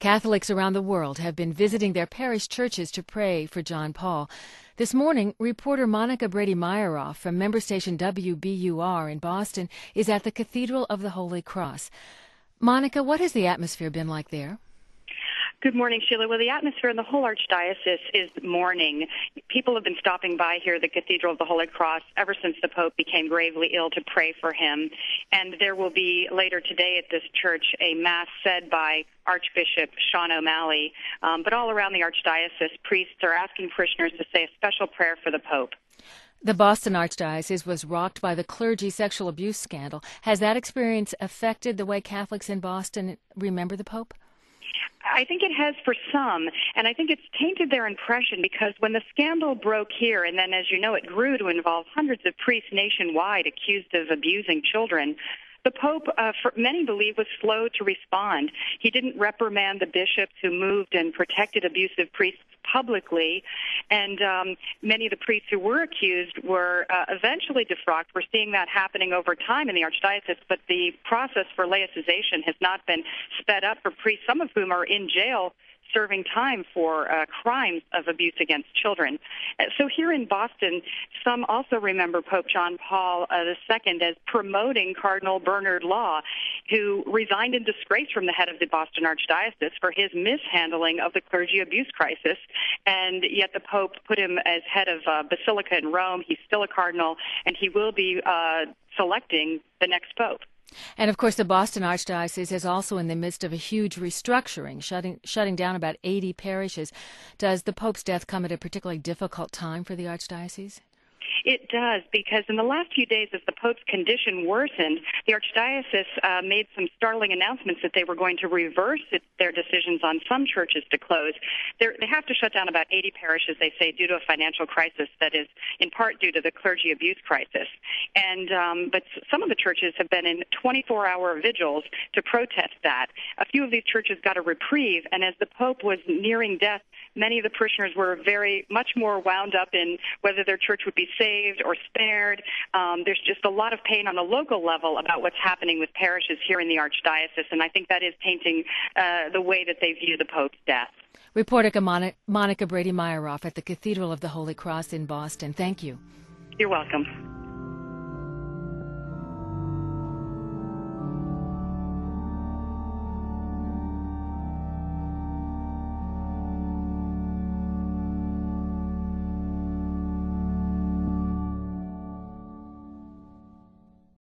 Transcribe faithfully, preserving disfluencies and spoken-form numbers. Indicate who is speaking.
Speaker 1: Catholics around the world have been visiting their parish churches to pray for John Paul. This morning, reporter Monica Brady-Myeroff from member station W B U R in Boston is at the Cathedral of the Holy Cross. Monica, what has the atmosphere been like there?
Speaker 2: Good morning, Sheila. Well, the atmosphere in the whole Archdiocese is mourning. People have been stopping by here at the Cathedral of the Holy Cross ever since the Pope became gravely ill to pray for him. And there will be later today at this church a Mass said by Archbishop Sean O'Malley. Um, but all around the Archdiocese, priests are asking parishioners to say a special prayer for the Pope.
Speaker 1: The Boston Archdiocese was rocked by the clergy sexual abuse scandal. Has that experience affected the way Catholics in Boston remember the Pope?
Speaker 2: I think it has for some, and I think it's tainted their impression because when the scandal broke here, and then, as you know, it grew to involve hundreds of priests nationwide accused of abusing children, the Pope, uh, for many believe, was slow to respond. He didn't reprimand the bishops who moved and protected abusive priests publicly, and um, many of the priests who were accused were uh, eventually defrocked. We're seeing that happening over time in the Archdiocese, but the process for laicization has not been sped up for priests, some of whom are in jail serving time for uh, crimes of abuse against children. Uh, so here in Boston, some also remember Pope John Paul uh, the Second as promoting Cardinal Bernard Law, who resigned in disgrace from the head of the Boston Archdiocese for his mishandling of the clergy abuse crisis, and yet the Pope put him as head of uh, Basilica in Rome. He's still a cardinal, and he will be uh, selecting the next Pope.
Speaker 1: And, of course, the Boston Archdiocese is also in the midst of a huge restructuring, shutting shutting down about eighty parishes. Does the Pope's death come at a particularly difficult time for the Archdiocese?
Speaker 2: It does, because in the last few days, as the Pope's condition worsened, the Archdiocese uh, made some startling announcements that they were going to reverse it, their decisions on some churches to close. They're, they have to shut down about eighty parishes, they say, due to a financial crisis that is in part due to the clergy abuse crisis. And um, but some of the churches have been in twenty-four hour vigils to protest that. A few of these churches got a reprieve, and as the Pope was nearing death, many of the parishioners were very much more wound up in whether their church would be saved or spared. Um, there's just a lot of pain on the local level about what's happening with parishes here in the Archdiocese, and I think that is tainting uh, the way that they view the Pope's death.
Speaker 1: Reporter Mon- Monica Brady-Myeroff at the Cathedral of the Holy Cross in Boston. Thank you.
Speaker 2: You're welcome.